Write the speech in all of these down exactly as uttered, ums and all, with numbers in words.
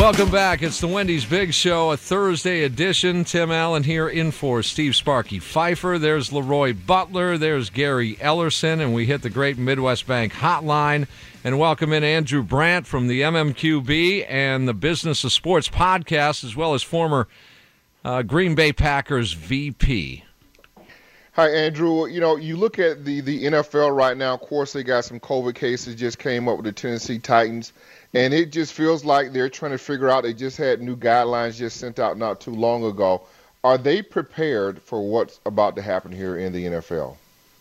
Welcome back. It's the Wendy's Big Show, a Thursday edition. Tim Allen here in for Steve Sparky Pfeiffer. There's Leroy Butler. There's Gary Ellerson. And we hit the Great Midwest Bank hotline and welcome in Andrew Brandt from the M M Q B and the Business of Sports podcast, as well as former uh, Green Bay Packers V P. Hi, Andrew. You know, you look at the, the N F L right now. Of course, they got some COVID cases just came up with the Tennessee Titans. And it just feels like they're trying to figure out. They just had new guidelines just sent out not too long ago. Are they prepared for what's about to happen here in the N F L?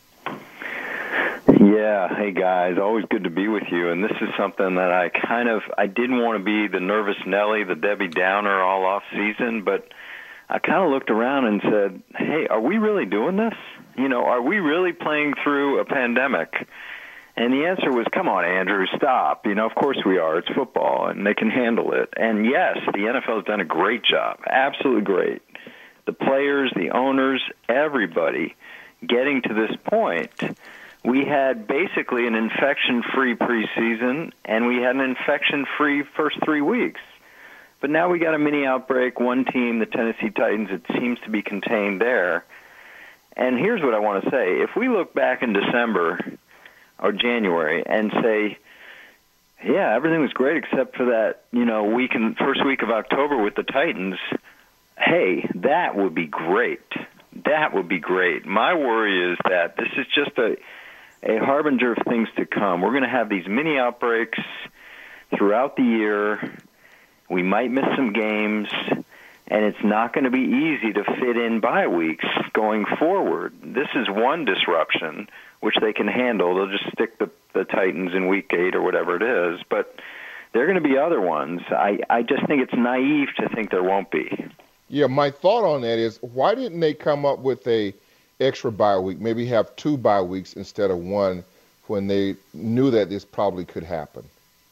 Yeah. Hey, guys. Always good to be with you. And this is something that I kind of, I didn't want to be the nervous Nelly, the Debbie Downer all off season, but I kind of looked around and said, hey, are we really doing this? You know, are we really playing through a pandemic? And the answer was, come on, Andrew, stop. You know, of course we are. It's football, and they can handle it. And, yes, the N F L has done a great job, absolutely great. The players, the owners, everybody getting to this point. We had basically an infection-free preseason, and we had an infection-free first three weeks. But now we got a mini outbreak, one team, the Tennessee Titans, it seems to be contained there. And here's what I want to say. If we look back in December or January and say, yeah, everything was great except for that, you know, week in, first week of October with the Titans, hey, that would be great. That would be great. My worry is that this is just a, a harbinger of things to come. We're going to have these mini outbreaks throughout the year. We might miss some games, and it's not going to be easy to fit in bye weeks going forward. This is one disruption, which they can handle. They'll just stick the, the Titans in week eight or whatever it is. But there are going to be other ones. I, I just think it's naive to think there won't be. Yeah, my thought on that is, why didn't they come up with a extra bye week, maybe have two bye weeks instead of one when they knew that this probably could happen?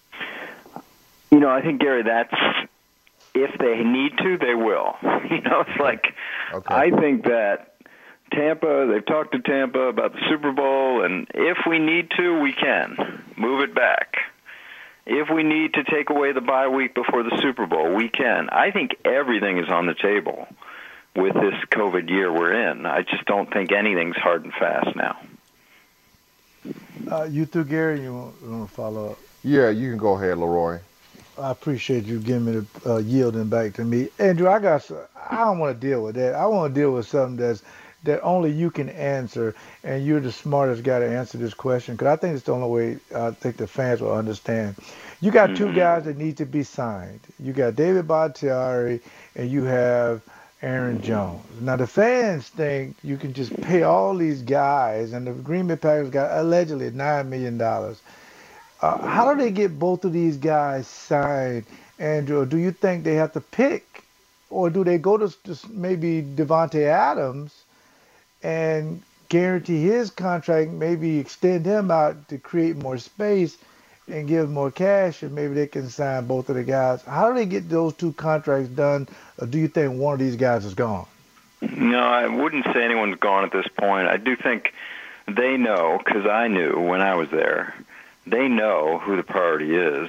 You know, I think, Gary, that's if they need to, they will. You know, it's like okay. I think that Tampa, they've talked to Tampa about the Super Bowl, and if we need to, we can move it back. If we need to take away the bye week before the Super Bowl, we can. I think everything is on the table with this COVID year we're in. I just don't think anything's hard and fast now. Uh, you too, Gary? You want, you want to follow up? Yeah, you can go ahead, Leroy. I appreciate you giving me the uh, yielding back to me, Andrew. I got. I don't want to deal with that. I want to deal with something that's that only you can answer, and you're the smartest guy to answer this question. Because I think it's the only way I think the fans will understand. You got mm-hmm. two guys that need to be signed. You got David Bakhtiari, and you have Aaron Jones. Now the fans think you can just pay all these guys, and the Green Bay Packers got allegedly nine million dollars. Uh, how do they get both of these guys signed, Andrew? Do you think they have to pick, or do they go to, to maybe Devontae Adams and guarantee his contract, maybe extend him out to create more space and give more cash, and maybe they can sign both of the guys? How do they get those two contracts done, or do you think one of these guys is gone? No, I wouldn't say anyone's gone at this point. I do think they know, because I knew when I was there. They know who the priority is.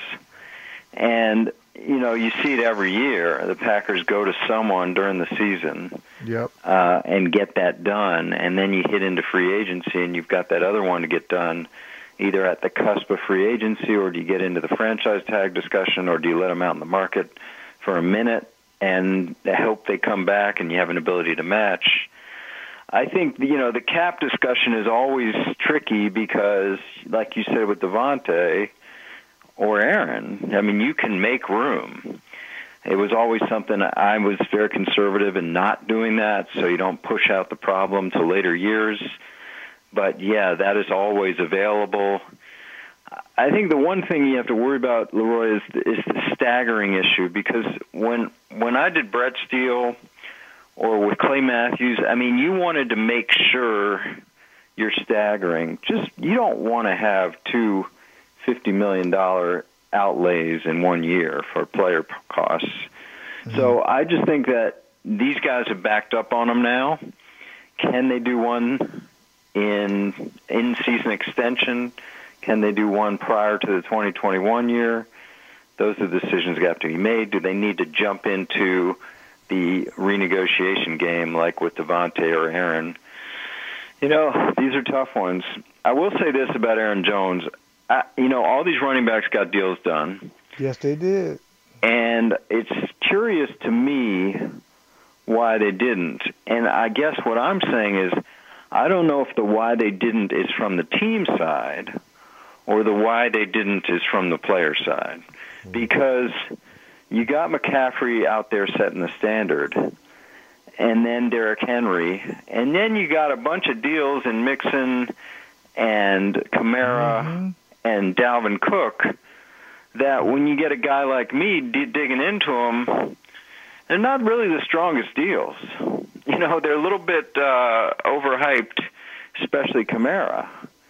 And, you know, you see it every year. The Packers go to someone during the season yep. uh, and get that done, and then you hit into free agency, and you've got that other one to get done either at the cusp of free agency, or do you get into the franchise tag discussion, or do you let them out in the market for a minute and hope they come back and you have an ability to match? I think, you know, the cap discussion is always tricky because, like you said with Devontae or Aaron, I mean, you can make room. It was always something I was very conservative in not doing that, so you don't push out the problem to later years. But, yeah, that is always available. I think the one thing you have to worry about, Leroy, is, is the staggering issue, because when when I did Brett Steele or with Clay Matthews, I mean, you wanted to make sure you're staggering. Just, you don't want to have two fifty million dollars outlays in one year for player costs. Mm-hmm. So I just think that these guys have backed up on them now. Can they do one in in-season extension? Can they do one prior to the twenty twenty-one year? those are the decisions that have to be made. Do they need to jump into the renegotiation game like with Devontae or Aaron? You know, these are tough ones. I will say this about Aaron Jones. I, you know, all these running backs got deals done. Yes, they did. And it's curious to me why they didn't. And I guess what I'm saying is I don't know if the why they didn't is from the team side or the why they didn't is from the player side. Because you got McCaffrey out there setting the standard, and then Derrick Henry, and then you got a bunch of deals in Mixon and Kamara mm-hmm. and Dalvin Cook that when you get a guy like me d- digging into them, they're not really the strongest deals. You know, they're a little bit uh, overhyped, especially Kamara.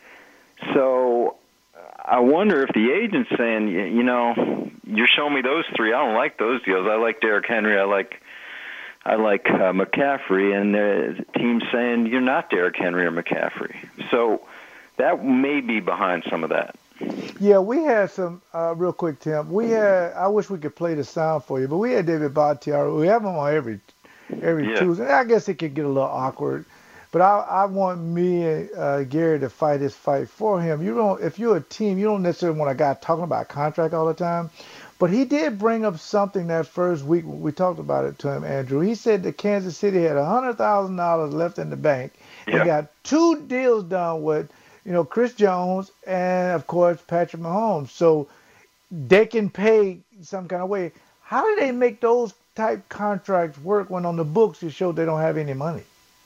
So I wonder if the agent's saying, you know, you're showing me those three. I don't like those deals. I like Derrick Henry. I like I like uh, McCaffrey. And the team's saying you're not Derrick Henry or McCaffrey. So that may be behind some of that. Yeah, we had some, uh, real quick, Tim. We had, I wish we could play the sound for you, but we had David Bakhtiari. We have him on every every yeah. Tuesday. I guess it could get a little awkward. But I, I want me and uh, Gary to fight his fight for him. You don't, if you're a team, you don't necessarily want a guy talking about contract all the time. But he did bring up something that first week. We talked about it to him, Andrew. He said that Kansas City had one hundred thousand dollars left in the bank. Yeah. They got two deals done with, you know, Chris Jones and, of course, Patrick Mahomes. So they can pay some kind of way. How do they make those type contracts work when on the books it shows they don't have any money?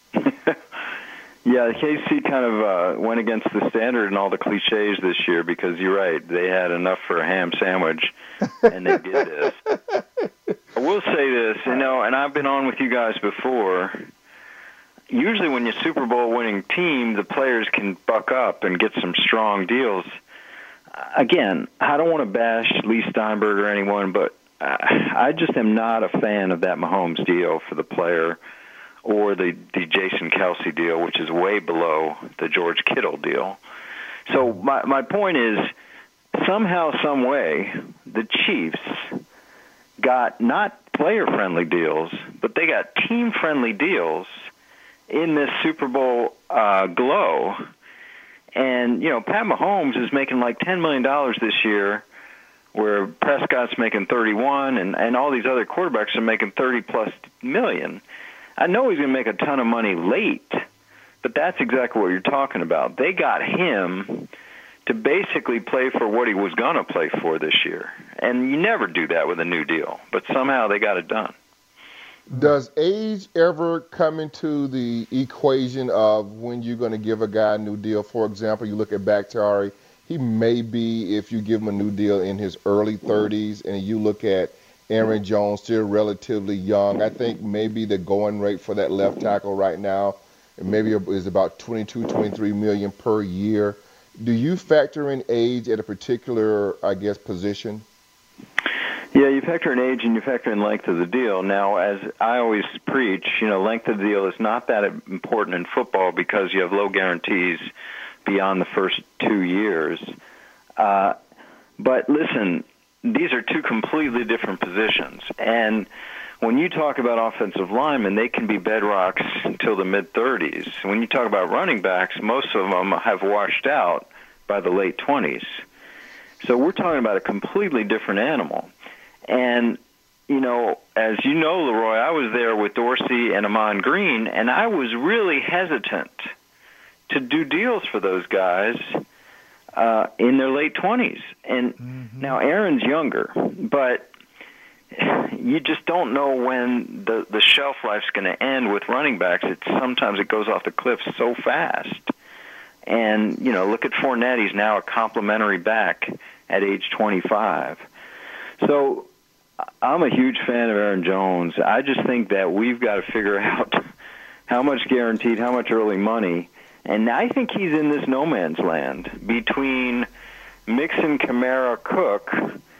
Yeah, K C kind of uh, went against the standard and all the cliches this year because you're right. They had enough for a ham sandwich, and they did this. I will say this, you know, and I've been on with you guys before. Usually when you're a Super Bowl winning team, the players can buck up and get some strong deals. Again, I don't want to bash Lee Steinberg or anyone, but I just am not a fan of that Mahomes deal for the player or the, the Jason Kelsey deal, which is way below the George Kittle deal. So my, my point is, somehow, some way, the Chiefs got not player-friendly deals, but they got team-friendly deals in this Super Bowl uh, glow. And, you know, Pat Mahomes is making like ten million dollars this year, where Prescott's making thirty-one, and, and all these other quarterbacks are making thirty-plus million. I know he's going to make a ton of money late, but that's exactly what you're talking about. They got him to basically play for what he was going to play for this year. And you never do that with a new deal, but somehow they got it done. Does age ever come into the equation of when you're going to give a guy a new deal? For example, you look at Bakhtiari. He may be, if you give him a new deal, in his early thirties, and you look at Aaron Jones, still relatively young. I think maybe the going rate for that left tackle right now maybe is about twenty-two, twenty-three million per year. Do you factor in age at a particular, I guess, position? Yeah, you factor in age and you factor in length of the deal. Now, as I always preach, you know, length of the deal is not that important in football because you have low guarantees beyond the first two years. Uh, but listen, these are two completely different positions. And when you talk about offensive linemen, they can be bedrocks until the mid-thirties. When you talk about running backs, most of them have washed out by the late twenties. So we're talking about a completely different animal. And, you know, as you know, Leroy, I was there with Dorsey and Amon Green, and I was really hesitant to do deals for those guys uh, in their late twenties. And mm-hmm. now Aaron's younger, but you just don't know when the, the shelf life's going to end with running backs. It's, sometimes it goes off the cliff so fast. And, you know, look at Fournette. He's now a complimentary back at age twenty-five. So I'm a huge fan of Aaron Jones. I just think that we've got to figure out how much guaranteed, how much early money. And I think he's in this no man's land between Mixon, Kamara, Cook,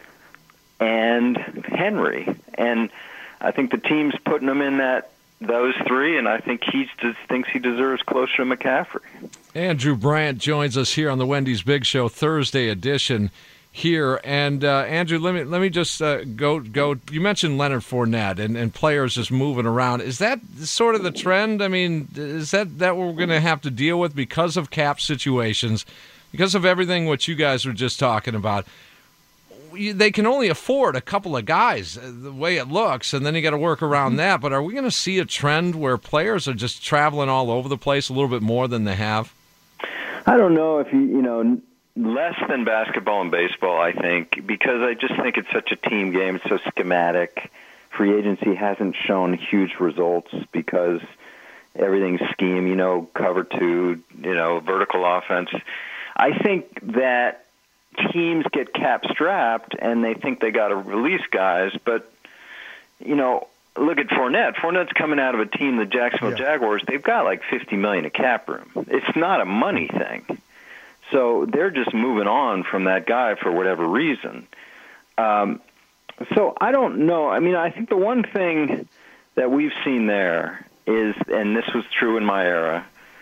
and Henry. And I think the team's putting him in that those three, and I think he just thinks he deserves closer to McCaffrey. Andrew Brandt joins us here on the Wendy's Big Show Thursday edition. here. And uh, Andrew, let me let me just uh, go go. You mentioned Leonard Fournette and, and players just moving around. Is that sort of the trend? I mean, is that that what we're going to have to deal with because of cap situations, because of everything what you guys were just talking about? They can only afford a couple of guys the way it looks, and then you got to work around that. But are we going to see a trend where players are just traveling all over the place a little bit more than they have? I don't know if you, you know, less than basketball and baseball, I think, because I just think it's such a team game. It's so schematic. Free agency hasn't shown huge results because everything's scheme, you know, cover two, you know, vertical offense. I think that teams get cap strapped and they think they got to release guys, but you know, look at Fournette. Fournette's coming out of a team, the Jacksonville yeah. Jaguars. They've got like fifty million dollars of cap room. It's not a money thing, so they're just moving on from that guy for whatever reason. Um, so I don't know. I mean, I think the one thing that we've seen there is, and this was true in my era,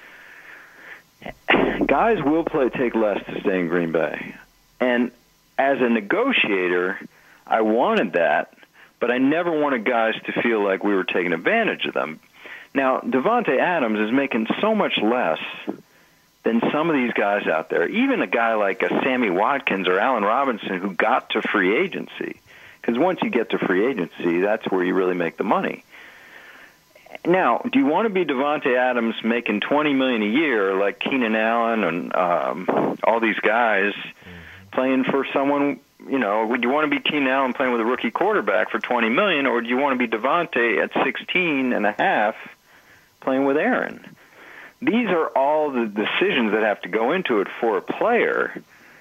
guys will play take less to stay in Green Bay. And as a negotiator, I wanted that, but I never wanted guys to feel like we were taking advantage of them. Now, Davante Adams is making so much less than some of these guys out there, even a guy like a Sammy Watkins or Allen Robinson who got to free agency. Because once you get to free agency, that's where you really make the money. Now, do you want to be Davante Adams making twenty million dollars a year like Keenan Allen and um, all these guys playing for someone, you know, would you want to be Keenan Allen playing with a rookie quarterback for twenty million dollars, or do you want to be Davante at sixteen and a half playing with Aaron? These are all the decisions that have to go into it for a player,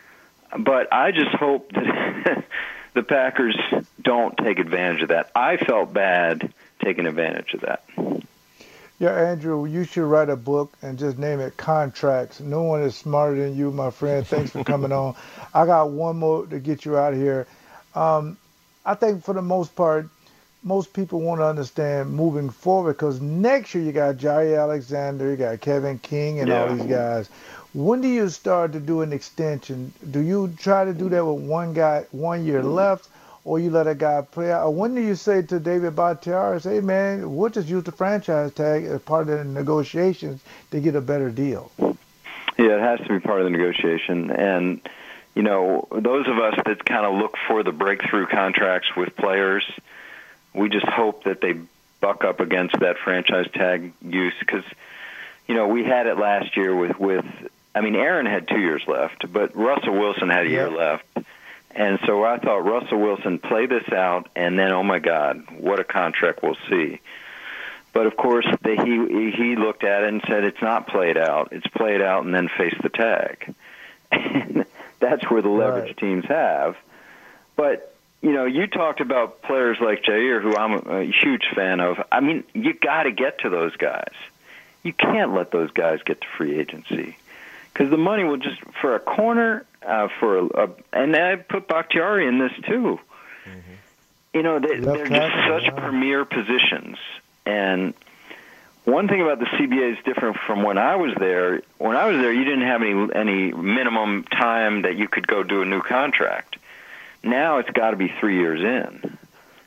but I just hope that the Packers don't take advantage of that. I felt bad taking advantage of that. Yeah, Andrew, you should write a book and just name it Contracts. No one is smarter than you, my friend. Thanks for coming on. I got one more to get you out of here. Um, I think for the most part, most people want to understand moving forward because next year you got Jair Alexander, you got Kevin King, and yeah. all these guys. When do you start to do an extension? Do you try to do that with one guy, one year left? Or you let a guy play out. Or when do you say to David Bakhtiari, hey, man, we'll just use the franchise tag as part of the negotiations to get a better deal? Yeah, it has to be part of the negotiation. And, you know, those of us that kind of look for the breakthrough contracts with players, we just hope that they buck up against that franchise tag use. Because, you know, we had it last year with, with, I mean, Aaron had two years left, but Russell Wilson had a year yeah. left. And so I thought, Russell Wilson, play this out, and then, oh, my God, what a contract we'll see. But, of course, the, he he looked at it and said, it's not played out. It's played out and then face the tag. And that's where the leverage right. teams have. But, you know, you talked about players like Jair, who I'm a huge fan of. I mean, you got to get to those guys. You can't let those guys get to free agency. Because the money will just, for a corner, uh, for a, a, and I put Bakhtiari in this too. Mm-hmm. You know, they, they're just such wow. premier positions. And one thing about the C B A is different from when I was there. When I was there, you didn't have any any minimum time that you could go do a new contract. Now it's got to be three years in.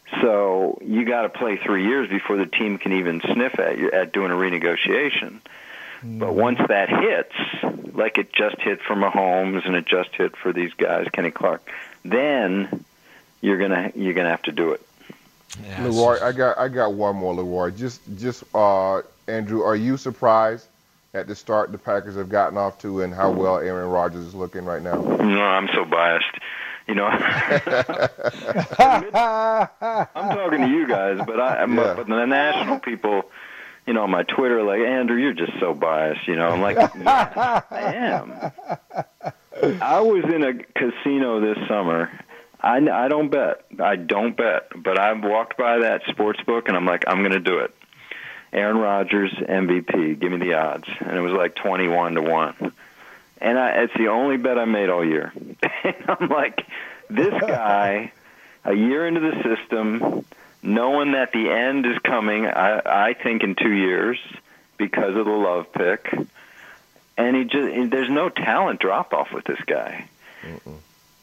So you got to play three years before the team can even sniff at you at doing a renegotiation. But once that hits, like it just hit for Mahomes and it just hit for these guys, Kenny Clark, then you're gonna you're gonna have to do it. Yeah, Leroy, I got I got one more, Leroy. Just just uh, Andrew, are you surprised at the start the Packers have gotten off to and how well Aaron Rodgers is looking right now? No, I'm so biased. You know, I'm talking to you guys, but I, I'm yeah. but the national people. You know, on my Twitter, like, Andrew, you're just so biased, you know. I'm like, yeah, I am. I was in a casino this summer. I, I don't bet. I don't bet. But I walked by that sports book, and I'm like, I'm going to do it. Aaron Rodgers, M V P, give me the odds. And it was like twenty-one to one. And I, it's the only bet I made all year. And I'm like, this guy, a year into the system, knowing that the end is coming, I, I think in two years because of the Love pick, and he just there's no talent drop off with this guy. Mm-mm.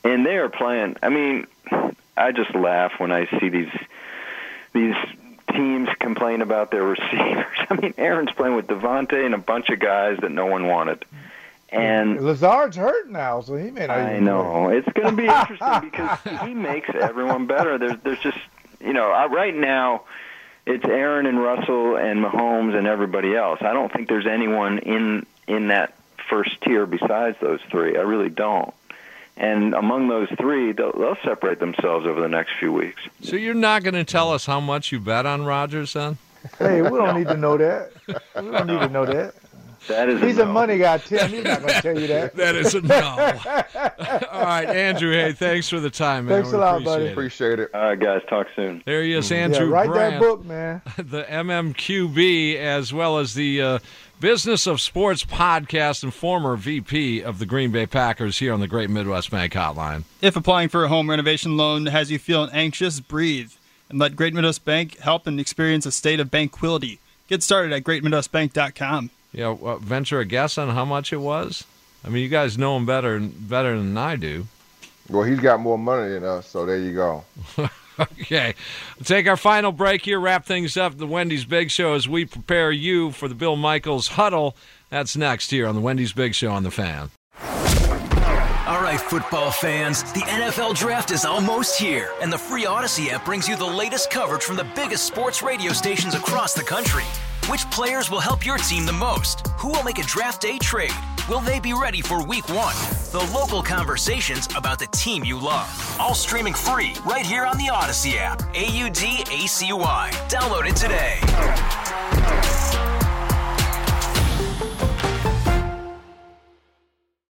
and they are playing. I mean, I just laugh when I see these these teams complain about their receivers. I mean, Aaron's playing with Devontae and a bunch of guys that no one wanted. And Lazard's hurt now, so he may not. I know play. It's going to be interesting because he makes everyone better. There's, there's just, you know, right now it's Aaron and Russell and Mahomes and everybody else. I don't think there's anyone in in that first tier besides those three. I really don't. And among those three, they'll, they'll separate themselves over the next few weeks. So you're not going to tell us how much you bet on Rodgers, then? Hey, we don't need to know that. We don't need to know that. That is He's a, a no. money guy, Tim. He's not going to tell you that. That is a no. All right, Andrew, hey, thanks for the time, man. Thanks we a lot, appreciate buddy. It. Appreciate it. All right, guys, talk soon. There he is, Andrew yeah, write Brandt, that book, man. the M M Q B, as well as the uh, Business of Sports podcast and former V P of the Green Bay Packers here on the Great Midwest Bank Hotline. If applying for a home renovation loan has you feeling anxious, breathe and let Great Midwest Bank help and experience a state of banquility. Get started at great midwest bank dot com. Yeah, well, venture a guess on how much it was? I mean, you guys know him better better than I do. Well, he's got more money than us, so there you go. Okay. We'll take our final break here, wrap things up. The Wendy's Big Show as we prepare you for the Bill Michaels Huddle. That's next here on the Wendy's Big Show on The Fan. All right, football fans, the N F L Draft is almost here, and the free Odyssey app brings you the latest coverage from the biggest sports radio stations across the country. Which players will help your team the most? Who will make a draft day trade? Will they be ready for week one? The local conversations about the team you love. All streaming free right here on the Odyssey app. A U D A C Y. Download it today.